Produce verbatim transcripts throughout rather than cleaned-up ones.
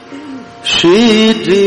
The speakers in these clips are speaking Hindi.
श्री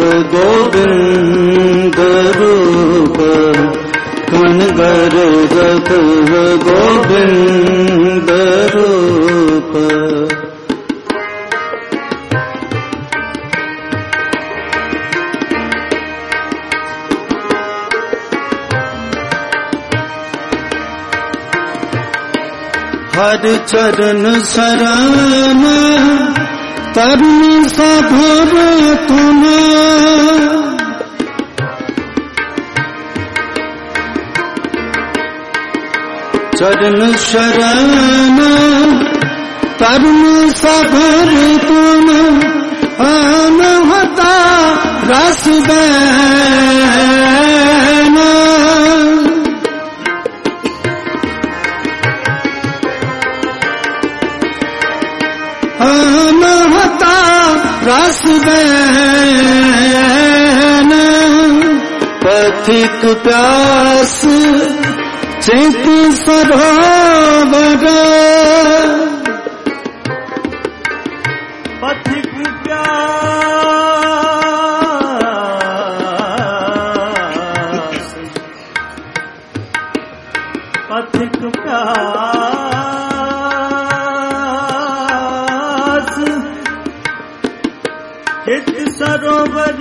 गोविंद रूप कण गर्जत गोविंद रूप। हर चरण शरण तरुण सभर तुम, चरण शरण तरुण सभर तुम, अनहता रस देना। अनहता रस देना, पथिक प्यास चित सरोवर, पथिक प्यास, पथिक प्यास चित सरोवर,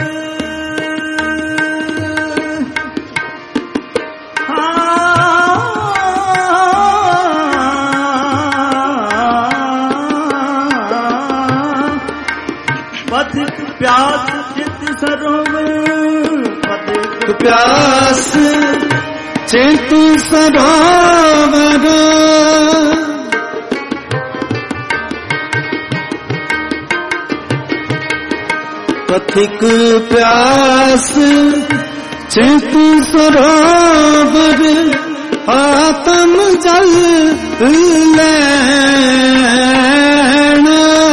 प्यास चित सरोवर, पथिक प्यास चित सरोवर, पथिक प्यास चित सरोवर, आत्म जल लेना।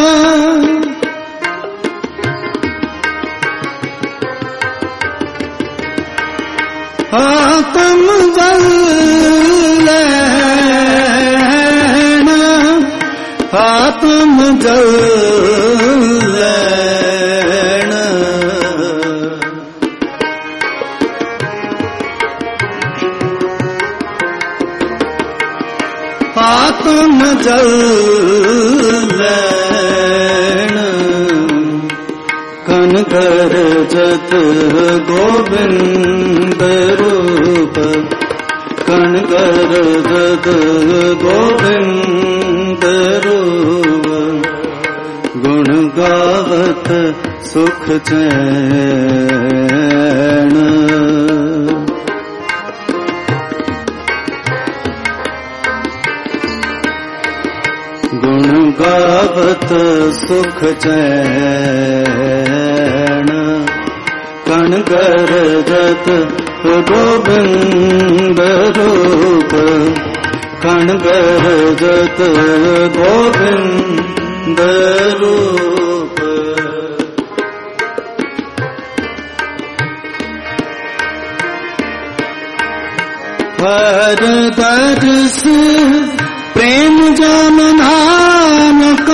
आत्म जल लेना, आत्म जल लेना। आत्म जल लेना, कण गर्जत गोविंद रूप, कण गर्जत गोविंद रूप, गुण गावत सुख चैन। गुण गावत सुख चैन, कण गर्जत गोविंद रूप, कण गर्जत गोविंद रूप। हर दर्श प्रेम जन नानक,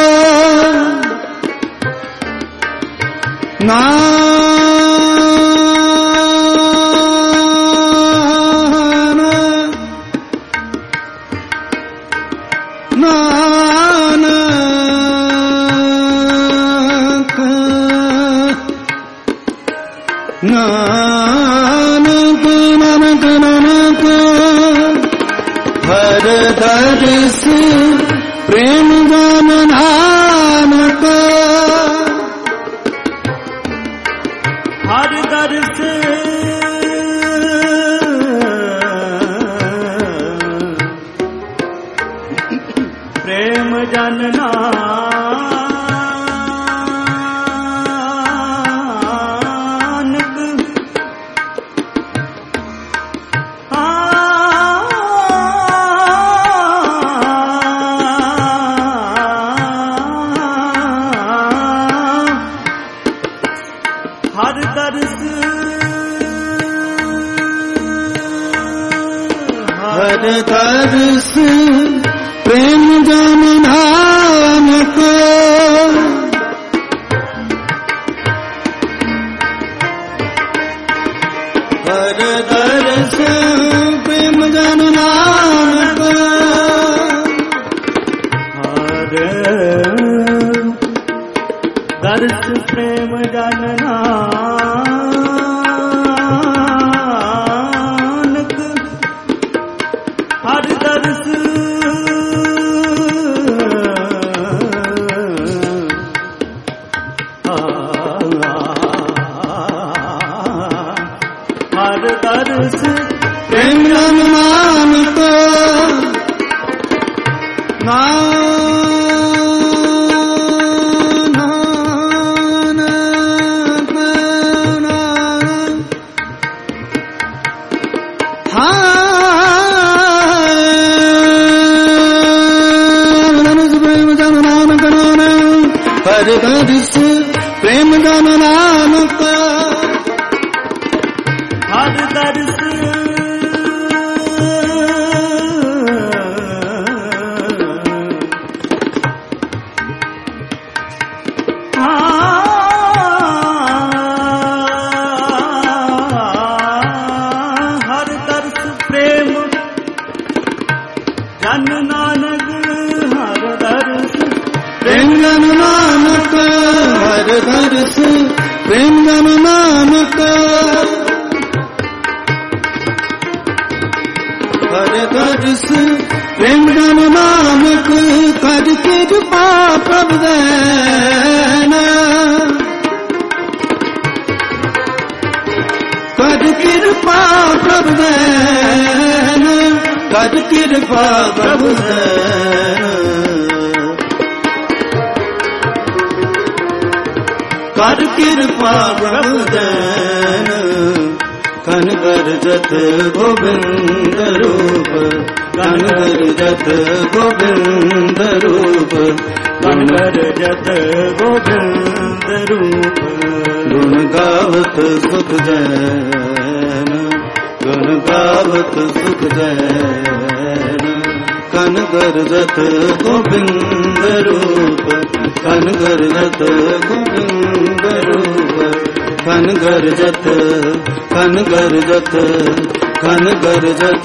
नानक नानक नानक नानक नानक। हर दर्श प्रेम जन नानक, हर दर्श प्रेम जन नानक, हर दर्श हर दर्श प्रेम जन नानक, ਹਰ ਦਰਸ ਪ੍ਰੇਮ ਜਨ ਨਾਨਕ ਹਰ ਦਰਸ ਪ੍ਰੇਮ ਜਨ ਨਾਨਕ ਹਰ ਦਰਸ ਹਰ ਦਰਸ ਪ੍ਰੇਮ ਜਨ ਨਾਨਕ ਹਰ ਦਰਸ ਪ੍ਰੇਮ ਜਨ ਨਾਨਕ ਹਰ ਦਰਸ ਹਰ ਦਰਸ ਪ੍ਰੇਮ ਜਨ ਨਾਨਕ ਹਰ ਦਰਸ ਪ੍ਰੇਮ ਜਨ ਨਾਨਕ ਹਰ ਦਰਸ ਪ੍ਰੇਮ ਜਨ ਨਾਨਕ ਹਰ ਦਰਸ ਪ੍ਰੇਮ ਜਨ ਨਾਨਕ ਕਦ ਕਿਰਪਾ ਪ੍ਰਭ ਦੇਨ ਕਦ ਕਿਰਪਾ ਪ੍ਰਭ ਦੇਨ ਕਦ ਕਿਰਪਾ ਪ੍ਰਭ ਦੇਨ ਕਰ ਕਿਰਪਾ ਪ੍ਰਭ ਦੇਨ ਕਨ ਗਰਜਤ ਗੋਬਿੰਦ ਰੂਪ ਕਨ ਗਰਜਤ ਗੋਬਿੰਦ ਰੂਪ ਕਨ ਗਰਜਤ ਗੋਬਿੰਦ ਰੂਪ ਗੁਣ ਗਾਵਤ ਸੁਖ ਜੈਨ ਗੁਣ ਗਾਵਤ ਸੁਖ ਜੈਨ ਕਨ ਗਰਜਤ ਗੋਬਿੰਦ ਰੂਪ ਕਨ ਗਰਜਤ ਗੋਬਿੰਦ ਰੂਪ ਕਨ ਗਰਜਤ ਕਨ ਗਰਜਤ ਕਨ ਗਰਜਤ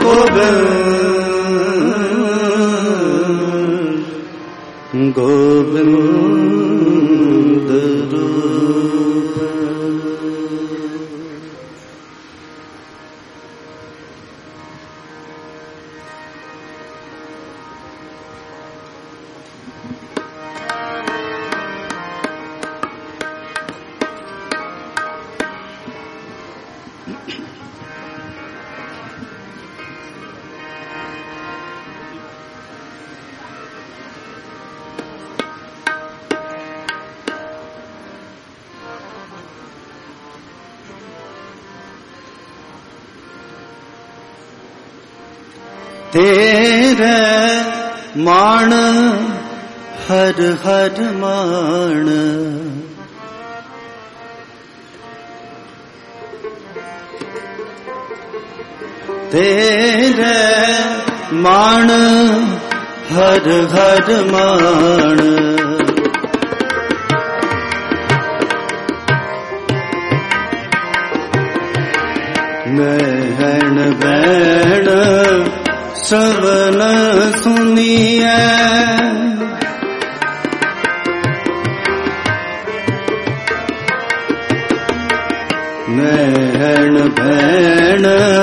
ਗੋਬਿੰਦ ਗੋਬਿੰਦ ਰੂਪ ਤੇਰੇ ਮਾਣ ਹਰ ਹਰ ਮਾਣ ਤੇਰੇ ਮਾਣ ਹਰ ਹਰ ਮਾਣ ਮਹਿਣ ਬੈਣ ਸਵਨ ਸੁਨੀਐ ਮਹਿਣ ਬੈਣ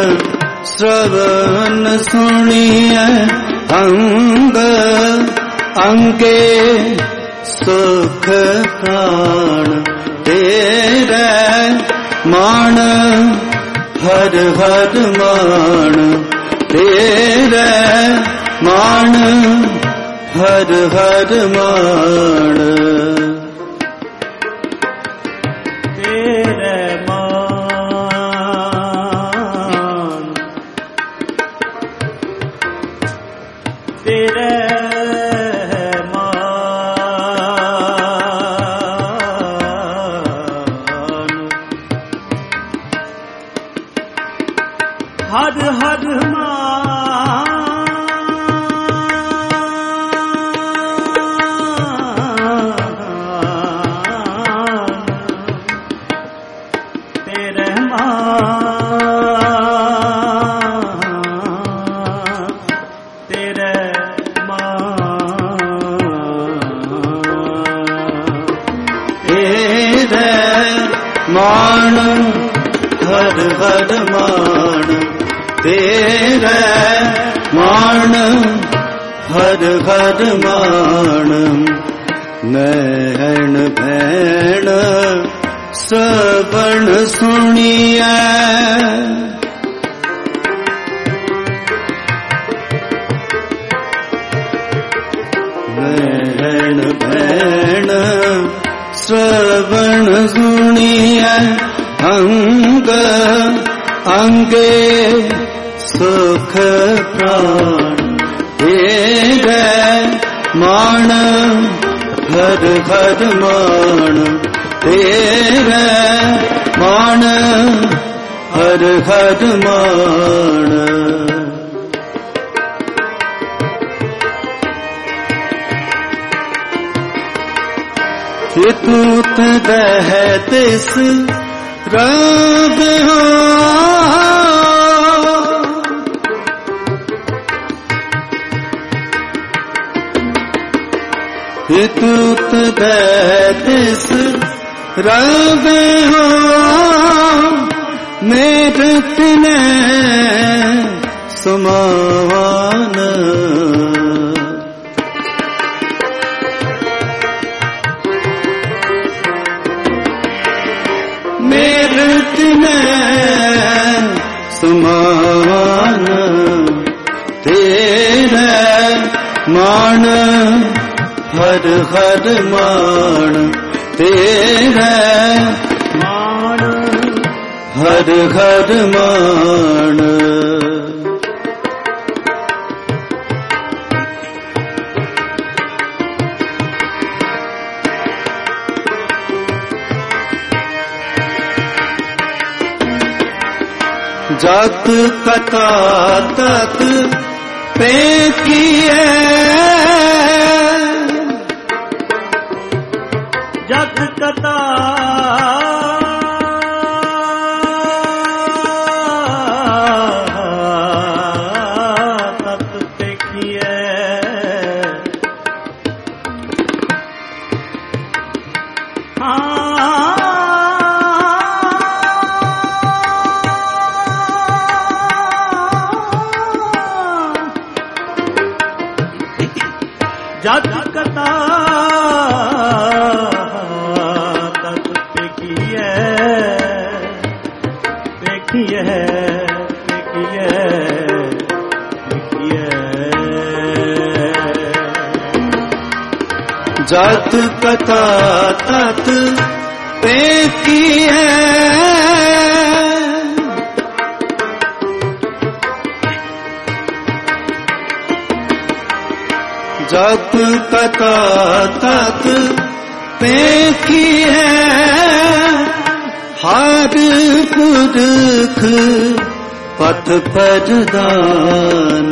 ਸਵਨ ਸੁਣੀਐ ਅੰਗ ਅੰਗੇ ਸੁਖ ਪ੍ਰਾਣ ਤੇਰੇ ਮਾਣ ਹਰ ਹਰ ਮਾਣ ਤੇਰੇ ਮਾਣ ਹਰ ਹਰ ਮਾਣ ਤੇਰੇ ਮਾਣ ਤੇਰੇ ਹਰ ਹਰ ਮਾਨ ਤੇਰੇ ਮਾਨ ਮਾਣ ਹਰ ਹਰ ਮਾਣ ਤੇਰਾ ਮਾਣ ਹਰ ਹਰ ਮਾਣ ਨੈਣ ਭੈਣ ਸਵਣ ਸੁਣੀਐ ਨੈਣ ਭੈਣ ਸਵਣ ਸੁਣੀਐ ਅੰਗ ਅੰਗੇ ਸੁਖ ਪ੍ਰਾਣ ਤੇਰੇ ਮਾਣ ਹਰ ਹਰ ਮਾਣ ਤੇਰੇ ਮਾਣ ਹਰ ਹਰ ਮਾਣ ਤੂਤ ਦਹਿ ਤਿਸ ਰਾਗ ਹੋ ਤੂਤ ਦਹਿ ਤਿਸ ਰਾਗ ਹੋ ਮੇਰੇ ਤਿਨੈ ਸਮਾਵਾਨ ਸਮਾਨ ਤੇਰਾ ਮਾਣ ਹਰ ਹਰ ਮਾਣ ਤੇਰਾ ਮਾਣ ਹਰ ਹਰ ਮਾਣ ਜਤ ਕਥਾ ਤਤ ਪੇਖੀਐ ਜਤ ਕਥਾ ਤਤ ਪੇਖੀਐ ਜਤ ਕਥਾ ਤਤ ਪੇਖੀਐ ਪੇਖੀਐ ਪੇਖੀਐ ਪੇਖੀਐ ਜਤ ਕਥਾ ਤਤ ਪੇਖੀਐ ਜਤ ਕਥਾ ਤਤ ਪੇਖੀਐ ਹਰ ਪੁਰਖ ਪਥ ਪ੍ਰਦਾਨ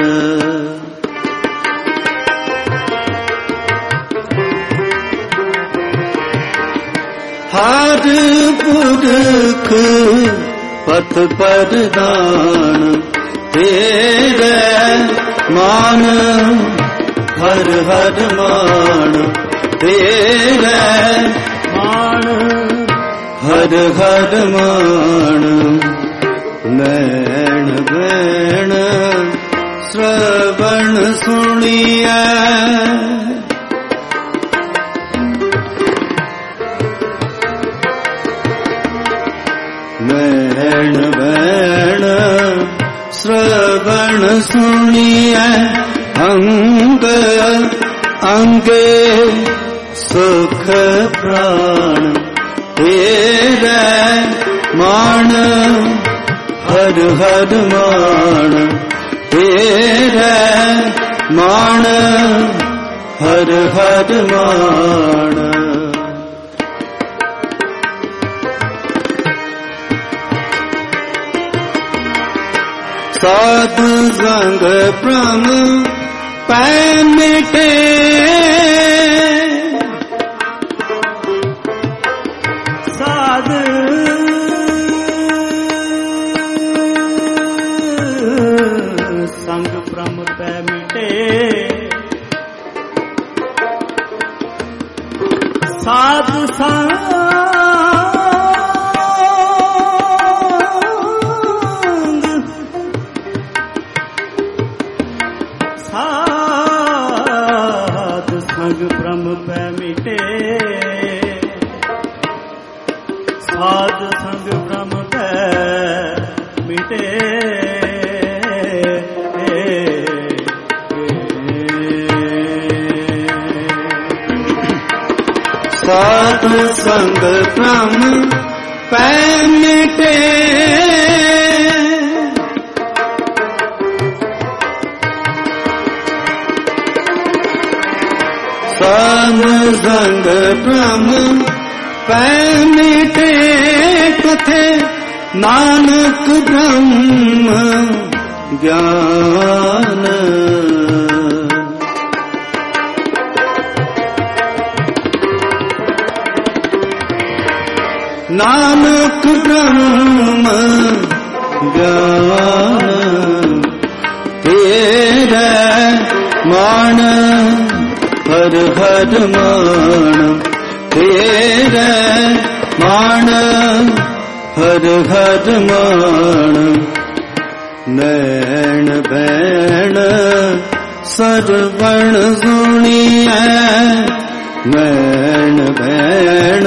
ਹਰ ਪੁਰਖ ਪਥ ਪ੍ਰਦਾਨ ਤੇਰੇ ਮਾਨ ਹਰ ਹਰ ਮਾਣ ਤੇਰੇ ਮਾਣ ਹਰ ਹਰ ਮਾਣ ਨੈਣ ਭੈਣ ਸਵਣ ਸੁਣੀਐ ਨੈਣ ਭੈਣ ਸਵਣ ਸੁਣੀਐ ਅੰਗ ਅੰਗੇ ਸੁਖ ਪ੍ਰਾਣ ਤੇਰੇ ਮਾਣ ਹਰ ਹਰ ਮਾਣ ਤੇਰੇ ਮਾਣ ਹਰ ਹਰ ਮਾਣ ਸਾਧ ਸੰਗ ਭ੍ਰਮ ਪੈ ਮਿਟੇ ਸਾਧ ਸੰਗ ਭ੍ਰਮ ਪੈ ਮਿਟੇ ਸਾਧ ਸੰਗ भ्रम पै मिटे साधु संग भ्रम पै मिटे साधु संग भ्रम पै मिटे कथे नानक ब्रह्म ज्ञान नानक ब्रह्म ज्ञान तेरे मान हर हर मान तेरे मान हर हर मान नैन बैण सरवण सुनिए नैन बैण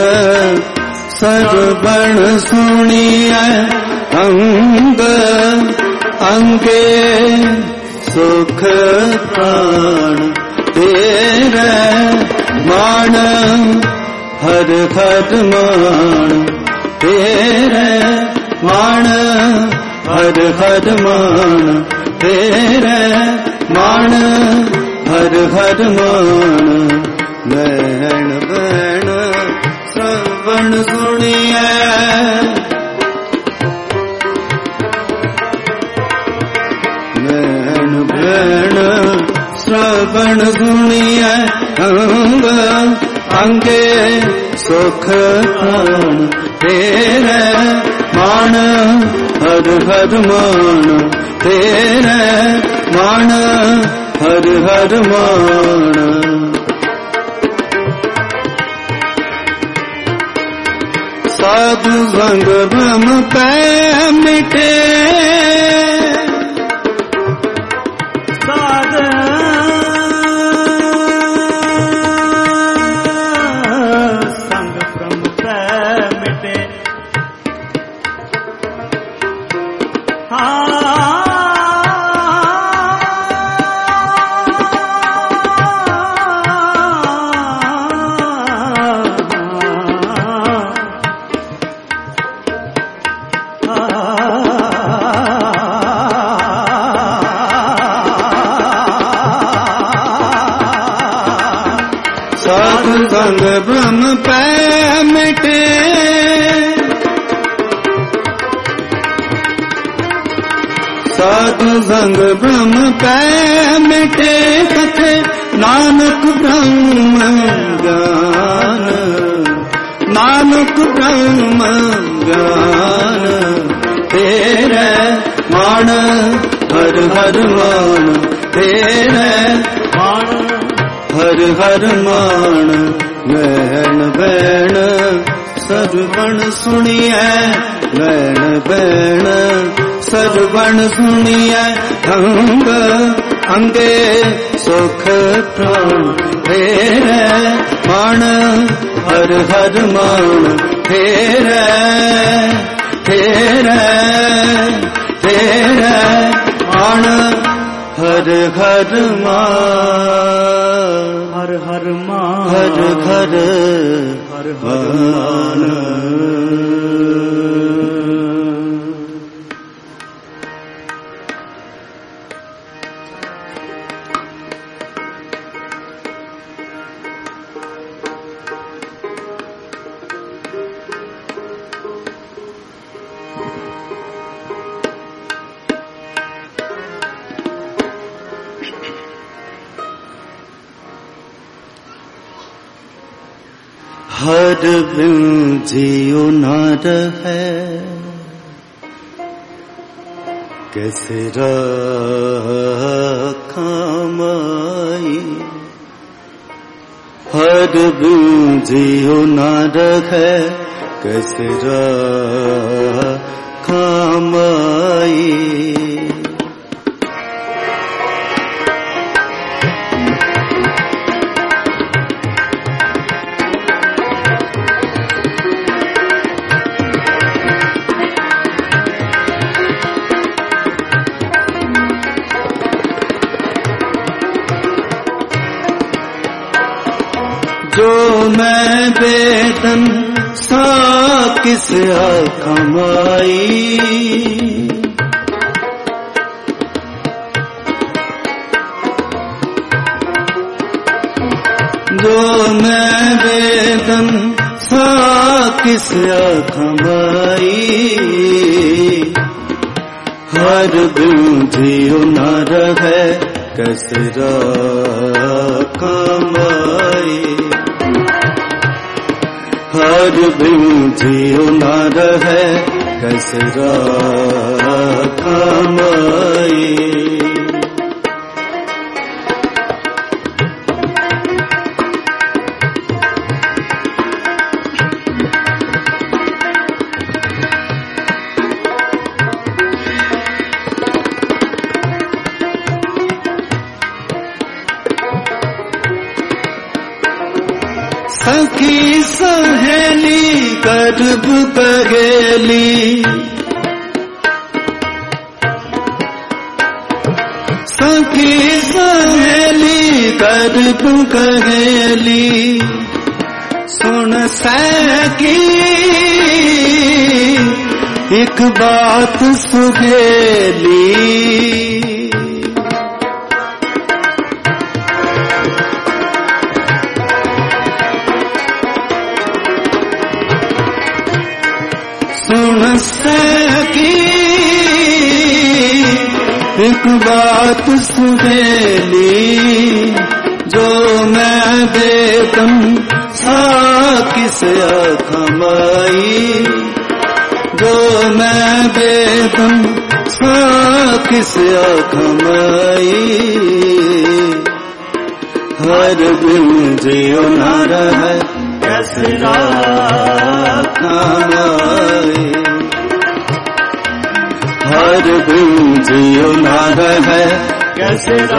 सरवण सुनिए अंग अंगे सुख प्राण तेरे मान हर हर मान तेरे मान हर हर मान तेरे मान हर हर मान नैन बैण श्रवण सुनिए नैन बैण श्रवण सुनिए अंग अंगे सुख प्राण तेरे मान हर हर मान तेरे मान हर हर मान साधु संग भ्रम पै मिटे साध संग भ्रम पै मिटे साधु संग भ्रम पै मिटे साधु संग भ्रम पै मिटे कथे नानक ब्रह्म ज्ञान नानक ब्रह्म ज्ञान तेरे मान हर हर मान तेरे मान हर हर मान नैन बैण सरवण सुनिए नैन बैण सरवण सुनिए अंग अंगे सुख प्राण तेरे मान हर हर मान तेरे तेरे तेरे मान हर हर मान हर हर मान हर हर हर हर मान हर बिन जियो न रहे कैसे रखा माई हर बिन जियो न रहे कैसे रखा माई मैं बेदन सा किस कमाई, जो मैं बेदन सा किस कमाई, हर बिन जियो न रहे कसरा कमाई, हर बिन जियो न रहे कसरा कमाई। सखी सहेली गर्भ कहेली, सखी सहेली गर्भ कहेली, सुन सकी एक बात सुहेली, सुन सकी एक बात सुहेली, जो मैं बेदम सा किस कमाई, जो मैं बेदम सा किस कमाई, हर बिन जियो न रहे कसरा कमाई, हर बिन जियो न रहे कसरा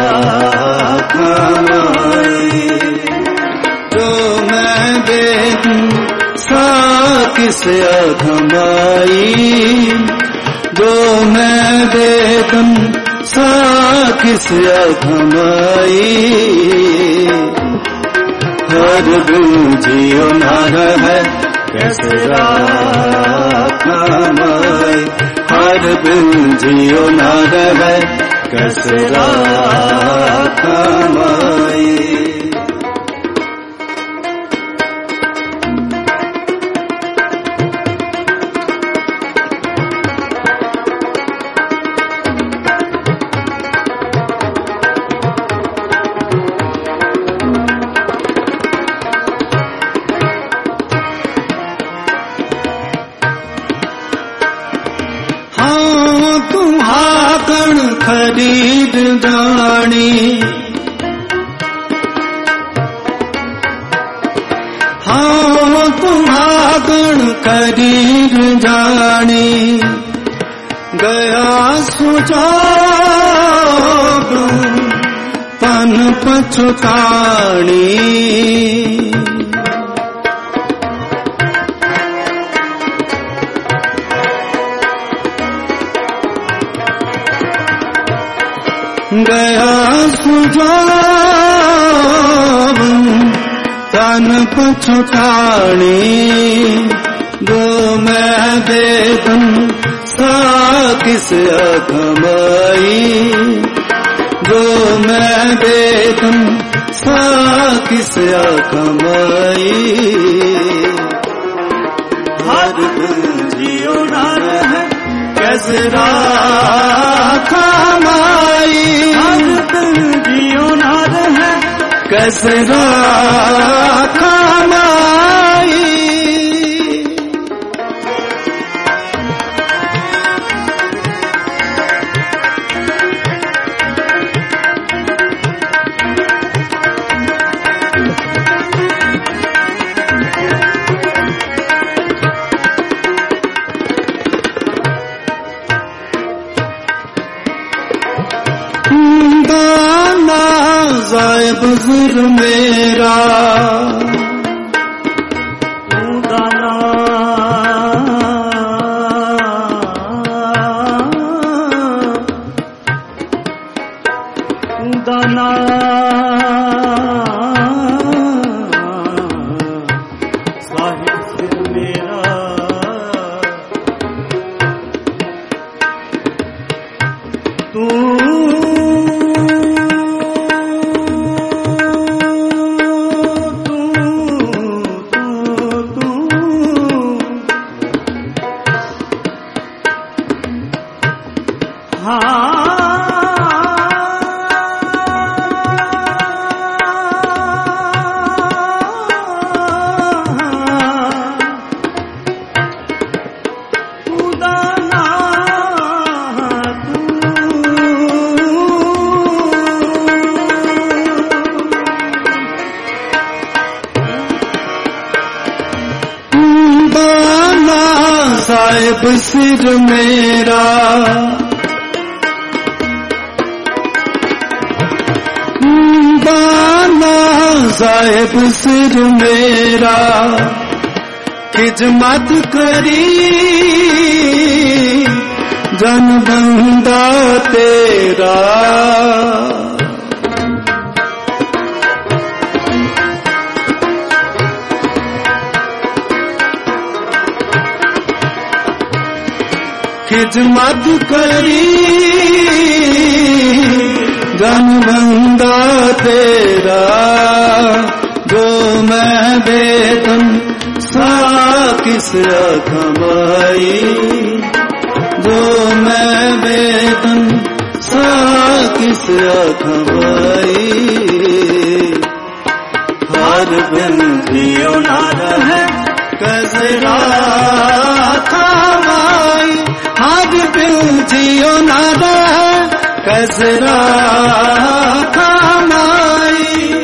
कमाई, जो मैं बेदन सा किस कमाई, जो मैं बेदन सा किस कमाई, हर बिन जियो न रहे कसरा कमाई, हर बिन जियो न रहे कसरा कमाई। तुम्हाकण खरीद दानी, हाँ तुम्हाकण खरीद जानी, गया सुजाब तन पछतानी, गया सुजाब तन पछतानी, जो मैं बेदन सा किस कमाई, जो मैं बेदन सा किस कमाई, हर बिन जियो न रहे कसरा कमाई, हर बिन जियो न रहे कसरा कमाई। दाना जाए बुजुर्ग मेरा, दाना दाना तू साहिब सिर मेरा बाना साहिब सिर मेरा खिदमत करी जन बंदा तेरा खिदमत करी जन बंदा तेरा जो मैं बेदम सा किस कमाई जो मैं बेदम सा किस कमाई हर बिन जियो ना रहे कजरा कमाई हर बिन जियो ना रहे कजरा कमाई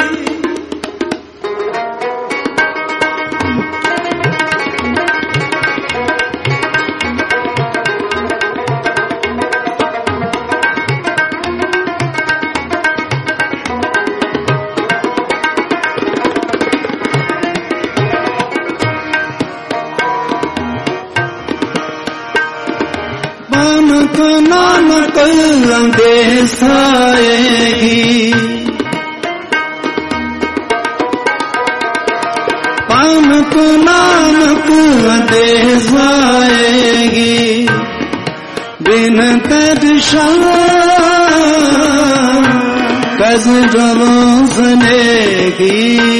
नानक अंदेश आएगी पानक नानक अंदेश आएगी बिन दर्शन कजरों सुनेगी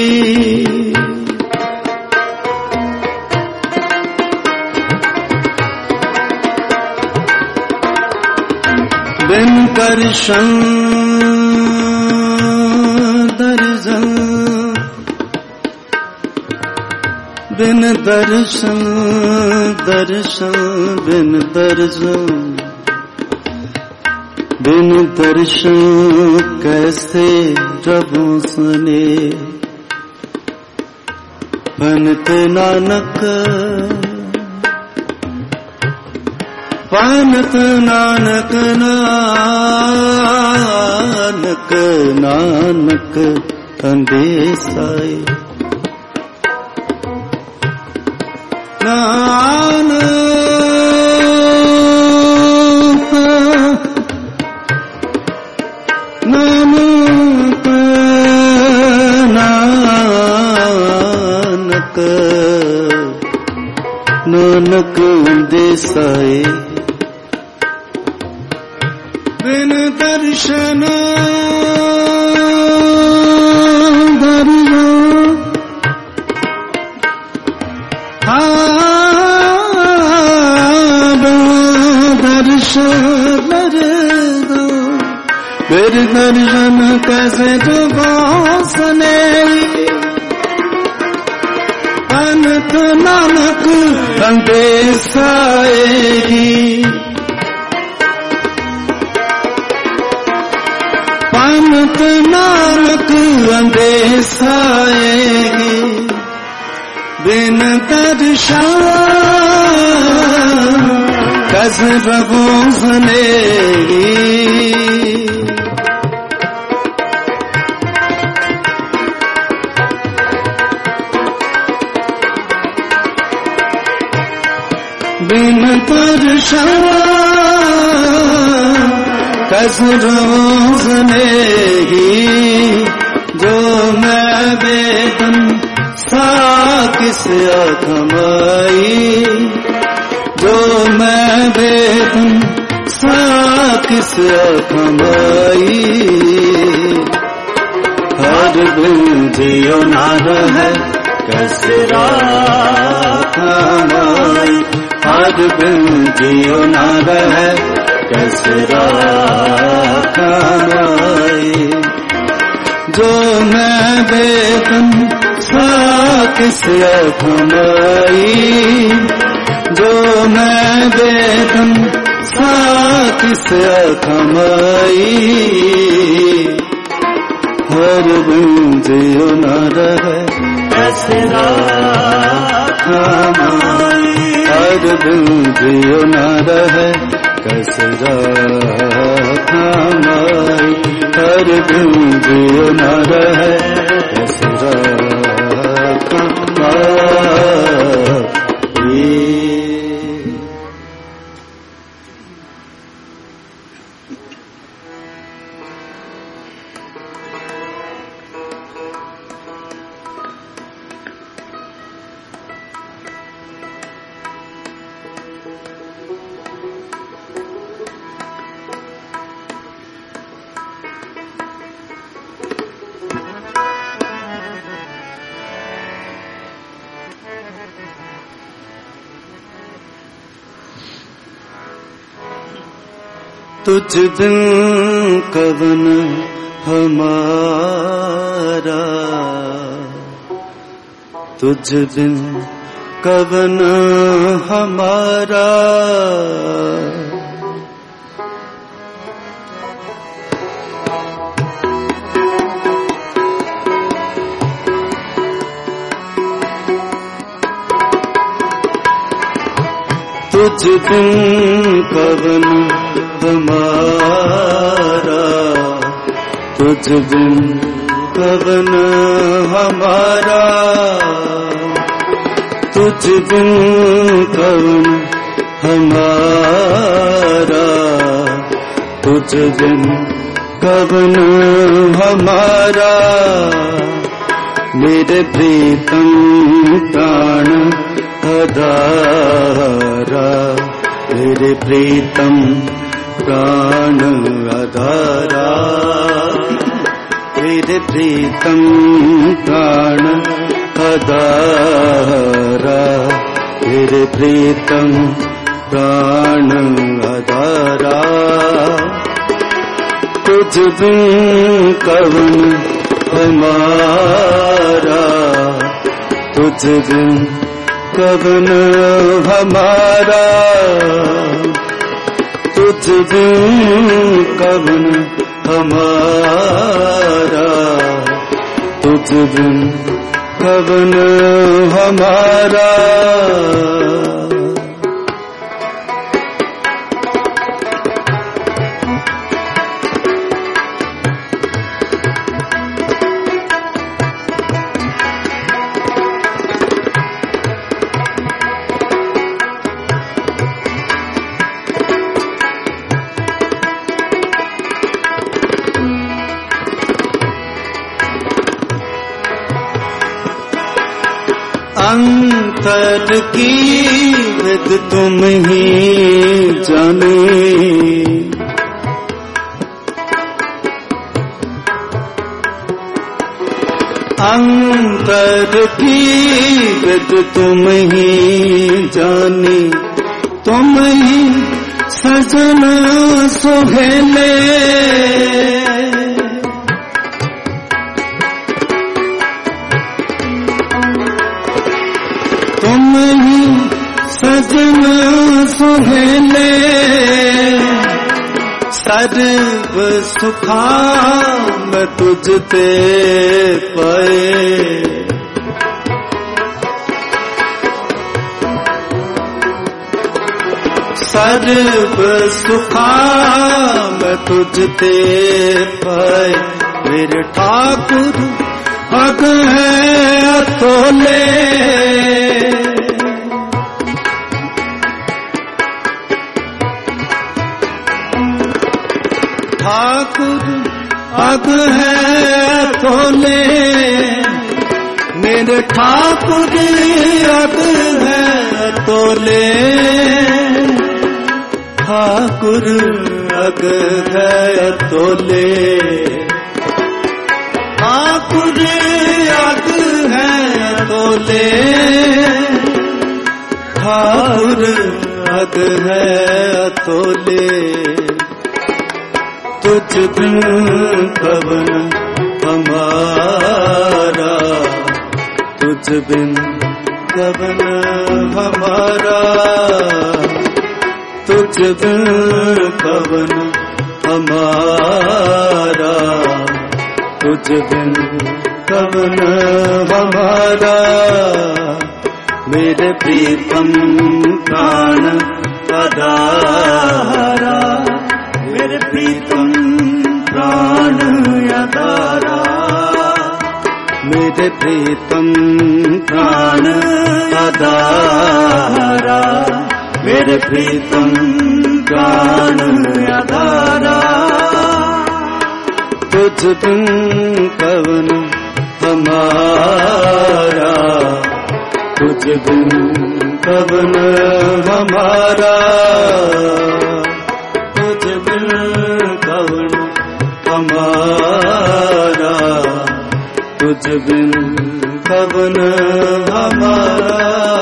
बिन दर्शन दर्शन बिन दर्शन दर्शन बिन दर्शन बिन दर्शन कैसे रबों सुने बनत नानक बनत नानक नानक नानक अंदेश आए नानक नानक नानक नानक अंदेश आए बिन दर्शन दर्शन फिर दर्शन कैसे दुबासने अनंत नानक अंदेश आएगी अनंत नानक अंदेश आएगी बिन दर्शन कैसे दुबासनेगी बिन दर्शन कसरों सुनेगी जो मैं बेदम सा किस कमाई जो मैं बेदम सा किस कमाई, हर बिन जियो ना रहे कसरा कमाई, हर बिन जियो ना रहे कसरा कमाई। जो मैं बेतन सा किस कमाई, जो मैं बेतन सा किस कमाई, हर बिन जियो न रहे कसरा कमाई, हर बिन जियो न रहे कसरा कमाई, हर बिन जियो न रहे कसरा कमाई। तुझ बिन कवन हमारा, तुझ बिन कवन हमारा, तुझ बिन कवन हमारा, तुझ बिन कवन हमारा, तुझ बिन कवन हमारा, तुझ बिन कवन हमारा। मेरे प्रीतम प्राण आधारा, मेरे प्रीतम प्राण आधारा, मेरे प्रीतम प्राण आधारा, मेरे प्रीतम प्राण आधारा। तुझ बिन कवन हमारा, तुझ बिन कवन हमारा, तुझ बिन कवन हमारा, तुझ बिन कवन हमारा। अंतर की विद तुम ही जाने, अंतर की विद तुम ही जाने, तुम ही सजन सुहेले, तुम ही सजन सुहेले। सर्व सुखा मैं तुझते पाए, सर्व सुखा मैं तुझते पाए। मेरे ठाकुर अग है अतोले, ठाकुर अग है अतोले, मेरे ठाकुर अग है अतोले, ठाकुर अग है तोले, ठाकुर अग है तोले, ठाकुर अग है तोले। तुझ बिन कवन हमारा, तुझ बिन कवन हमारा, तुझ बिन कवन हमारा, तुझ बिन कवन हमारा। मेरे प्रीतम प्राण आधारा, मेरे प्रीतम प्राण आधारा, मेरे प्रीतम प्राण आधारा, मेरे प्रीतम प्राण आधारा। तुझ बिन कवन हमारा, तुझ बिन कवन हमारा, तुझ बिन कवन हमारा, तुझ बिन कवन हमारा।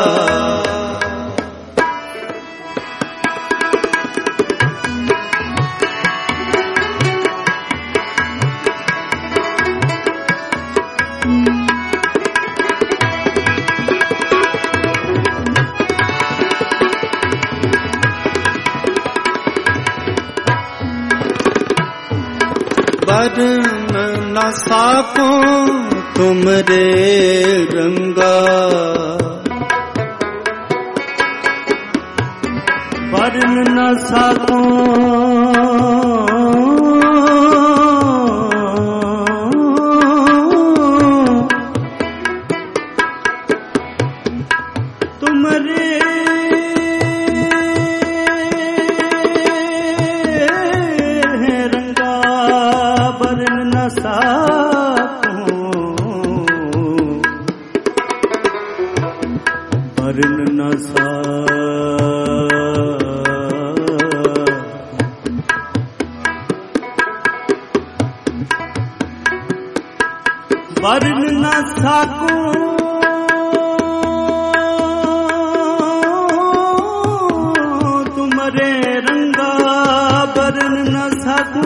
वरन न साको तुमरे रंगा, वरन न साको तुमरे वरन न सा, वरन न साको तुमरे रंगा, वरन न साको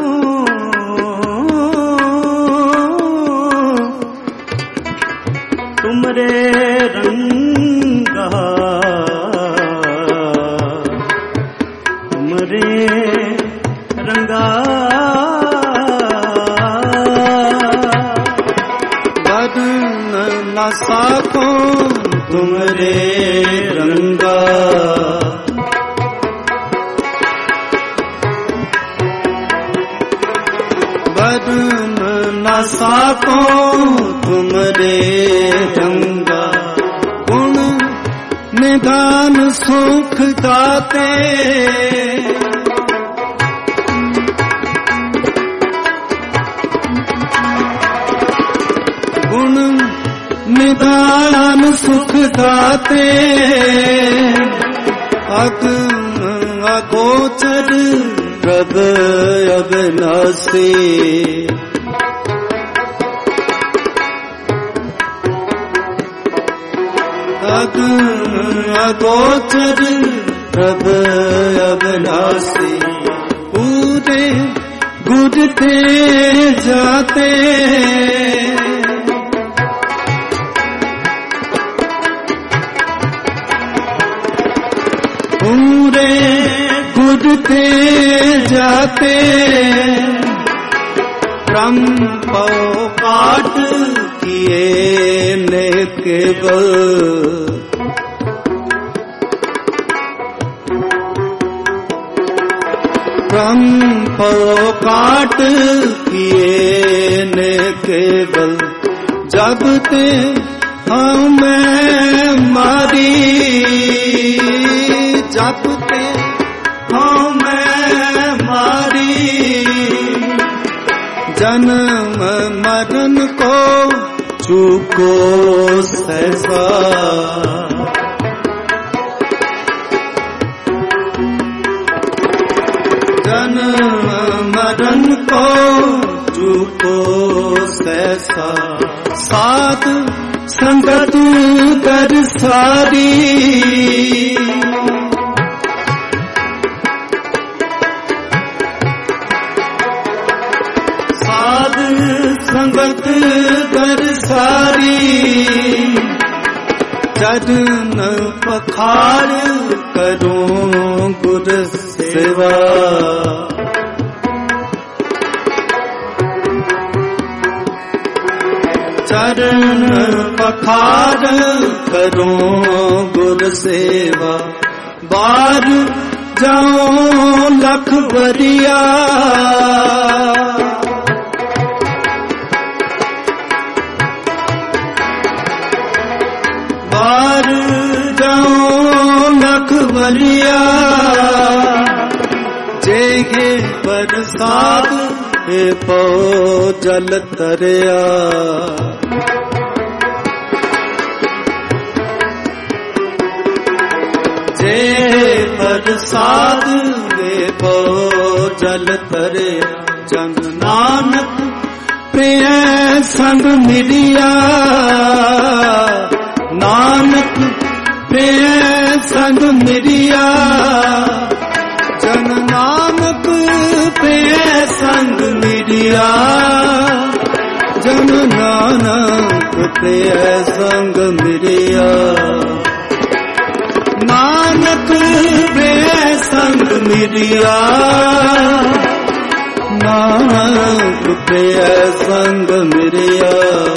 तुमरे रंगा, तुमरे रंगा। वरन न साको तुमरे रंगा, वरन न साको तुमरे रंगा। गुण निदान सुख दाते, गुण निदान सुख दाते, अग अगोचर प्रभ अविनाशी, अग अगोचर प्रभ अविनाशी। पूरे गुजते जाते, पूरे गुजते जाते, ब्रह्म पौ पाठ किए ने केवल, ब्रह्म पौ काट किए ने केवल। जब ते हमें मारी, जब ते हमें मारी, जन्म मरण को चूको सहसा, जन्म मरण को चूको सहसा साध संगत कर सारी साध संगत कर सारी चरण पखार करो गुर सेवा चरण पखार करो गुर सेवा बार जाओ लख बरिया बार जाओ लख बरिया जेगे बरसात हे पो जल तरिया जे बरसात हे पो जल तरिया जन नानक प्रिय संग मिलिया नानक प्रिय संग मिलिया जन नानक प्रिय संग मिलिया जन नानक प्रिय संग मिलिया नानक प्रिय संग मिलिया नानक प्रिय संग मिलिया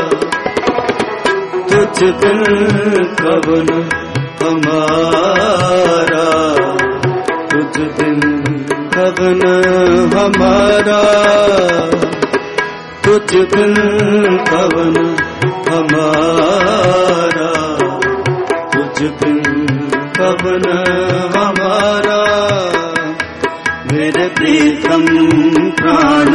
तुझ बिन कवन हमारा तुझ बिन कवन हमारा तुझ बिन कवन हमारा तुझ बिन कवन हमारा मेरे प्रीतम प्राण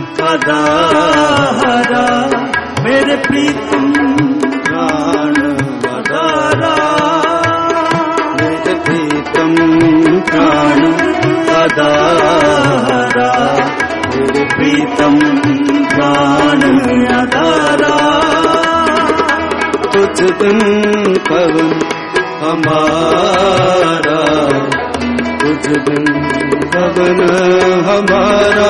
आधारा मेरे प्रीतम प्राण आधारा मेरे प्रीतम प्राण आधारा मेरे प्रीतम प्राण आधारा तुझ बिन कवन हमारा तुझ बिन कवन हमारा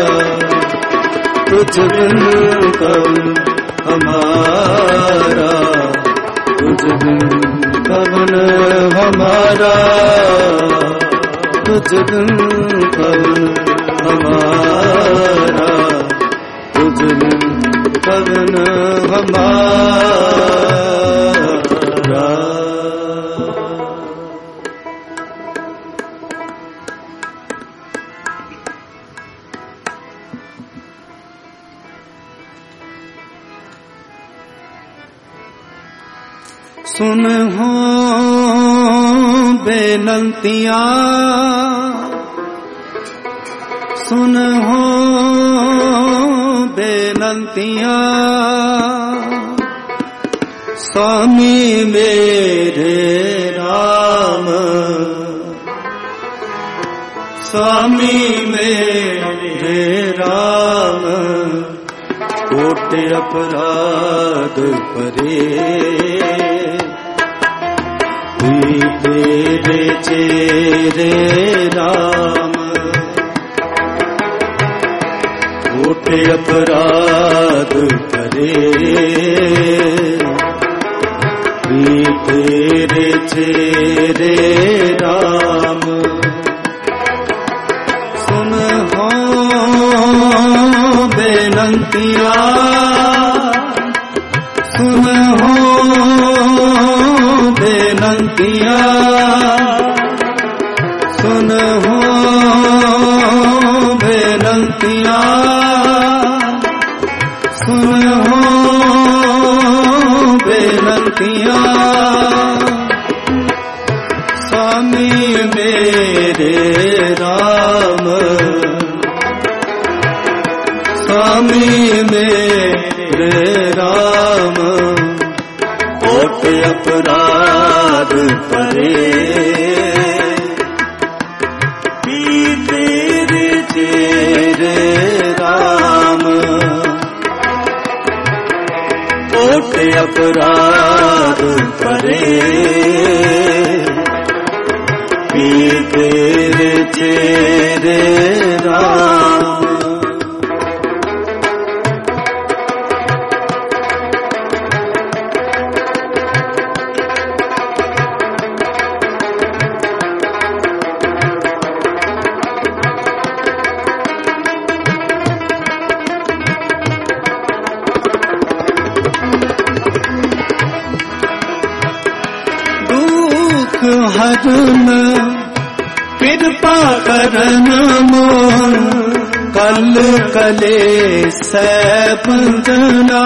तुझ बिन कवन हमारा तुझ बिन कवन हमारा तुझ बिन कवन हमारा तुझ बिन कवन हमारा सुन हो बेनंतियां सुन हो बेनंतियां स्वामी मेरे राम स्वामी मेरे राम कोटि अपराध परे तेरे चेरे राम कोटि अपराध करे तेरे चेरे राम सुन हो बेनंतियां सुन हो बेनंतियां सुन हो बेनंतियां सुन हो बेनंतियां स्वामी मेरे राम स्वामी मेरे राम कोटि अपराध परे तेरे तेरे राम। कोट अपराध करे पी तेरे तेरे राम। हरन कृपा करन मोर कल कले से बंदना।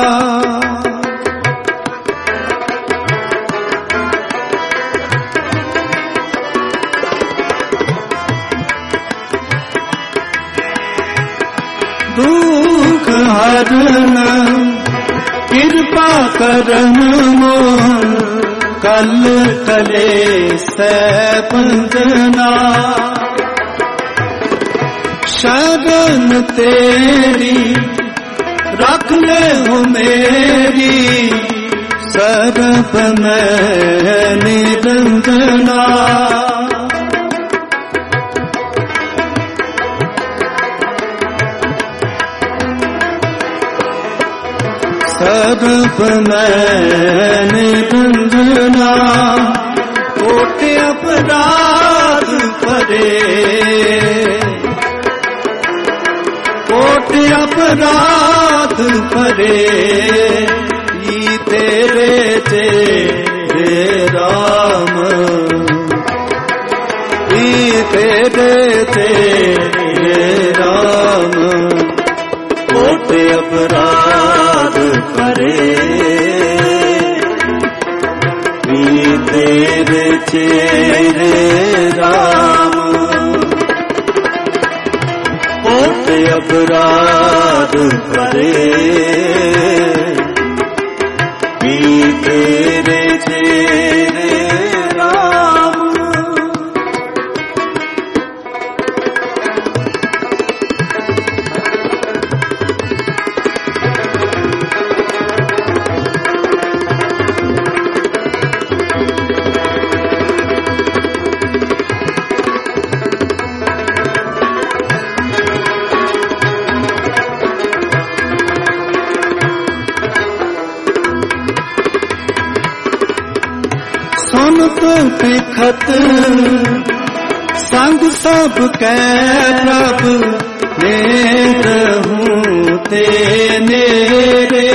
दुख हरन कृपा करन मोर कल कले से बंदना। शरण तेरी रख ले हो मेरी सर्ब में निरंजना। सर्ब में निरंजना। कोट अपराध करे कोट अपराध करे ई तेरे तेरे राम। ई तेरे तेरे राम। कोट अपराध करे पी तेरे तेरे राम। कोट अपराध करे पी तेरे तेरे राम। तो बिखत संग सब कै प्रभु ने रहूं तेने रे।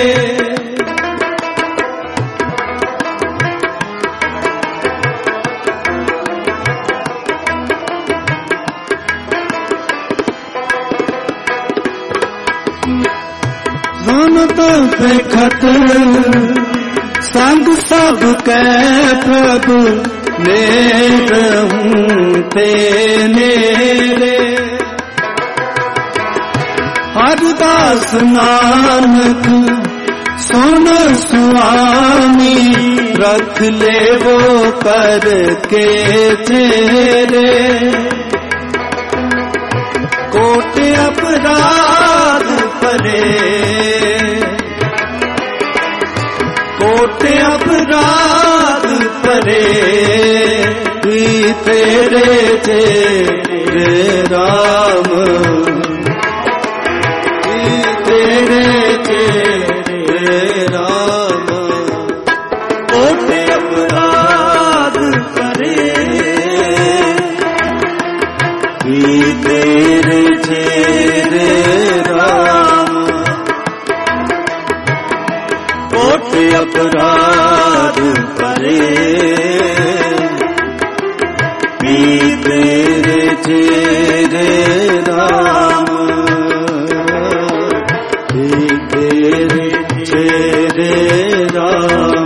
सुन तो बिखत संग सब कै प्रभु ने रहूं तेने रे। हरदास नानक सुन सुआमी रख ले वो पर के तेरे। कोट अपराध करे कोट अपराध करे तू तेरे तेरे राम। तेरे तेरे राम। कोट अपराध करे तू तेरे तेरे राम। कोट अपराध करे पी तेरे तेरे राम। पी तेरे तेरे राम।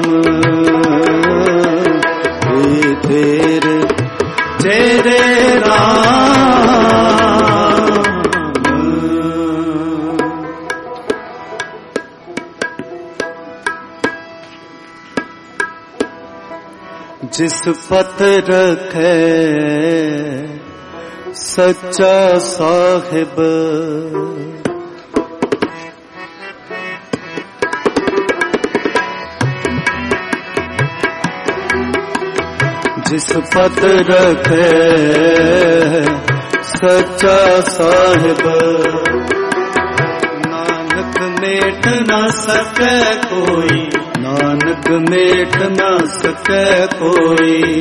पी तेरे तेरे राम। जिस पत रखे सच्चा साहिब जिस पत रखे सच्चा साहिब नानक मेट न सके कोई नानक मेट न सके कोई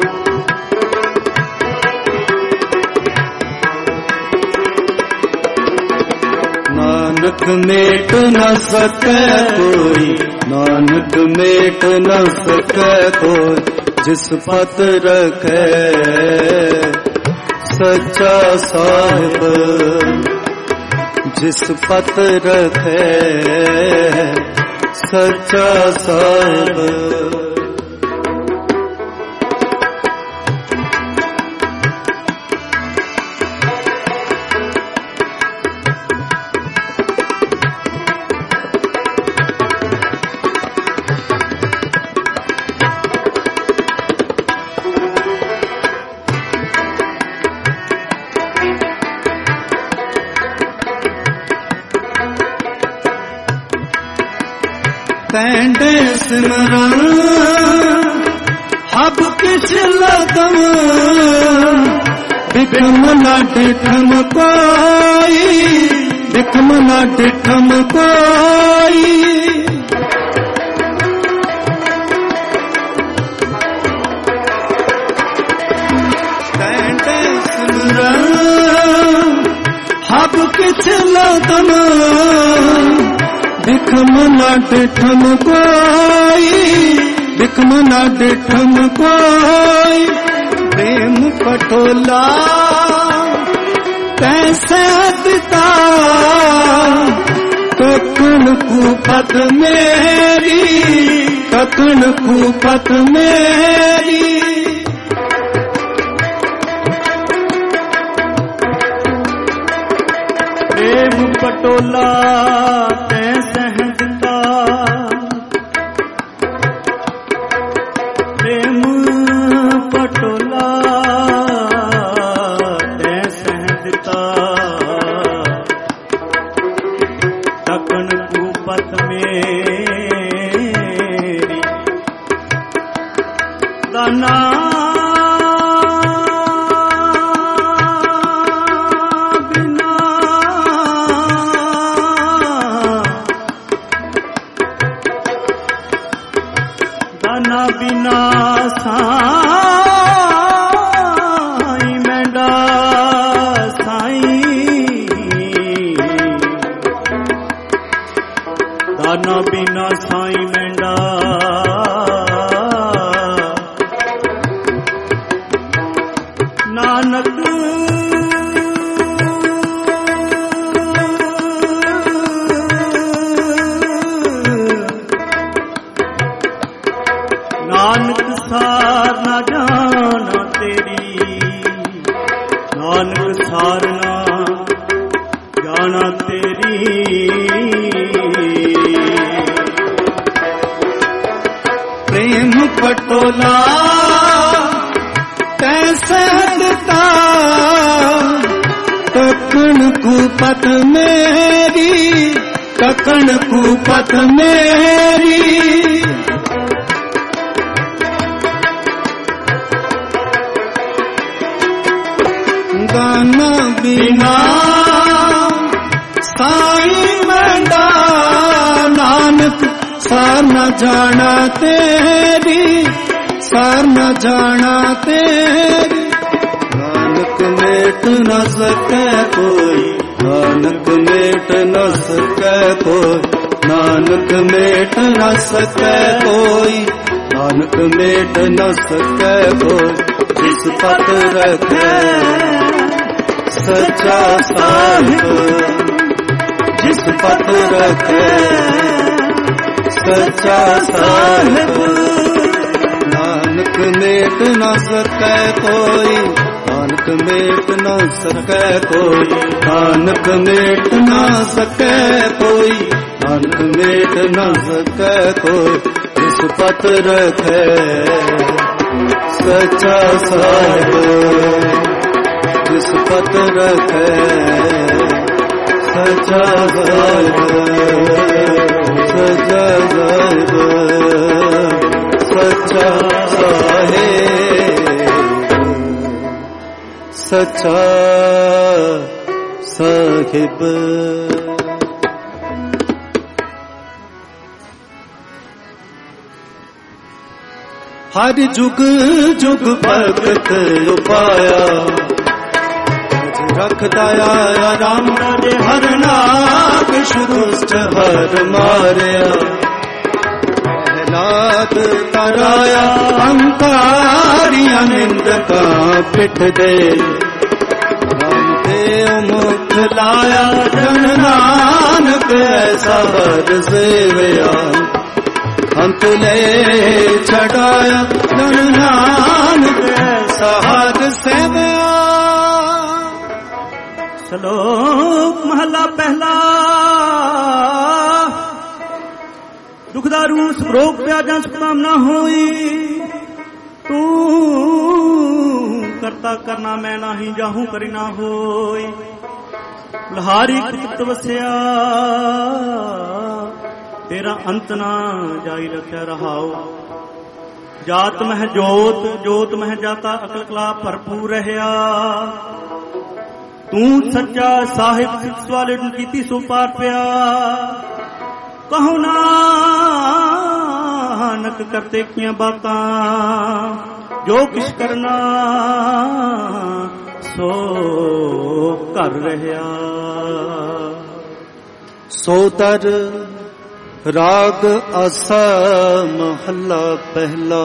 नानक मेट न सके कोई नानक मेट न सके कोई जिस पत रखे सच्चा साहिब जिस पत रखे सच्चा साहिब तैंडे सिमरन हब किछ लगम बिखम न डिठम कोई बिखम न डिठम कोई तैंडे सिमरन हब किछ लगम बिखम न डिठम कोई बिखम न डिठम कोई प्रेम पटोला कैसे दिता कखन कुपत मेरी कखन कुपत मेरी प्रेम पटोला जाना तेरी सार न जाना तेरी नानक मेट न सके कोई नानक मेट न सके कोई नानक मेट न सके कोई नानक मेट न सके कोई जिस पत रखे सच्चा साहिब जिस पत रखे सच्चा साहिब नानक मेट न सके कोई नानक मेट न सके कोई नानक मेट न सके कोई नानक मेट न सके कोई जिस पत रखे सच्चा साहिब जिस पत रखे सजा साहिब सजा साहिब सच्चा साहिब सच्चा साहिब। हर जुग जुग भगत उपाया रखदा आया राम राजे हर नाग दुष्ट हर मारिया प्रहलाद तराया अंकारिया निंदका पिठ दे राम देव मुख लाया जन नानक ऐसा हर सेवया अंत ले छड़ाया जन नानक ऐसा हर सेवया। श्लोक महला पहला। दुखदारू रोग प्याजा सुकामना होई तू करता करना मैं नाही जाहूं करी ना होई लहारी कृत वस्या तेरा अंत ना जाई रखा रहाओ जात मह जोत जोत मह जाता अकल कला भरपूर रहया तू सच्चा साहिब सिक्स वाले कीती सो पार पिया कहो नानक करते किया बातां जो किश करना सो कर रहया। सोतर राग आसा महला पहला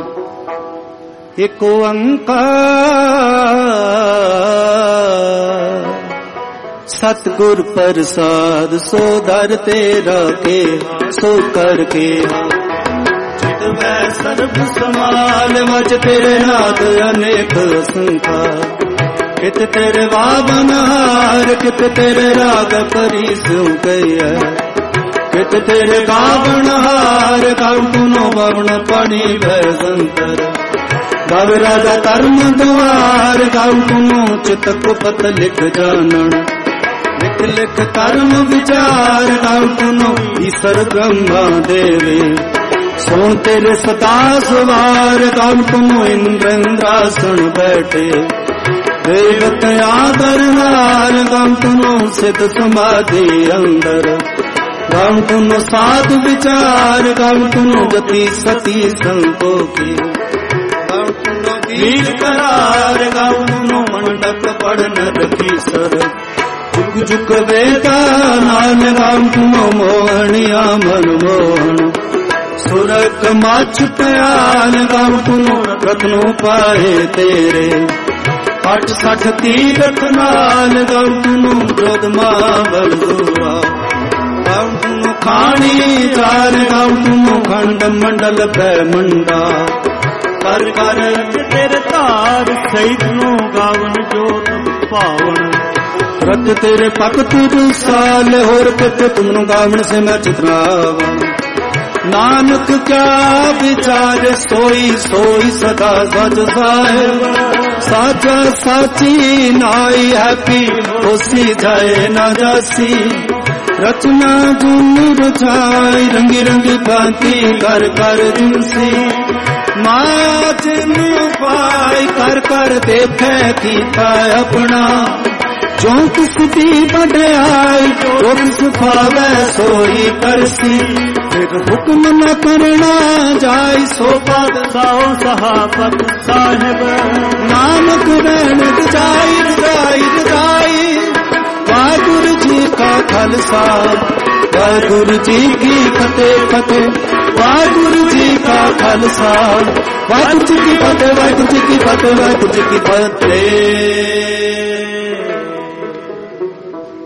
एक ओंकार सतगुर प्रसाद सो दर तेरा के सो कर के चित वै सर्ब समाल वच तेरे नाथ अनेक संखा कित तेरे वावनहार कित तेरे राग परिसु गया कित तेरे गावनहार गाव तुनो बवन पड़ी भयंकर गाव राजा कर्म द्वार गाव तुनो चितक पत लिख जानन लिख लिख कर्म विचार गाव तुनो ईश्वर ब्रह्मा देवे सो तेरे सदा सवार गाव तुनो इंद्र इंद्रासन बैठे देवत आदरहार गाव तुनो सिद्ध समाधि अंदर गाव तुनो साधु विचार गाव तुनो गति सती संतोखी गाव तुनो वीर करार गाव तुनो मंडक पढ़न रखी सर जुग जुग वेदा नान गाव तुनो मोहनिया मनमोहन सुरक माछ प्याल गाव तुनो रत्नो पाए तेरे अठ सठ तीरथ नाल गाव तुनो क्रोध मावल दूरा गाव तुनो खानी चार गाव तुनो खंड मंडल ब्रह्मंडा कर कर तेरे तार सहित नो गावन जोत पावन रत तेरे भगत साल होर कित तुम गावन से मैं चितरावन नानक क्या विचार सोई सोई सदा सच साहिब साचा साची नाई हैप्पी होसी जाए ना जासी रचना जुन रचाई रंगी रंगी भांति कर कर जिनसी माया जिन पाई कर कर देखे कीता अपना जो किसदी बढ़ाई जो किस पावे सोई करसी फिर हुक्म न करना जाय सो पद साओ सहाबत साहिब नानक रहन जाई जाई जाई वाहिगुरु जी का खालसा वाहिगुरु जी की फतेह फतेह वाहिगुरु जी का खालसा वाहिगुरु जी की फतेह वाहिगुरु जी की फतेह वाहिगुरु जी की फतेह।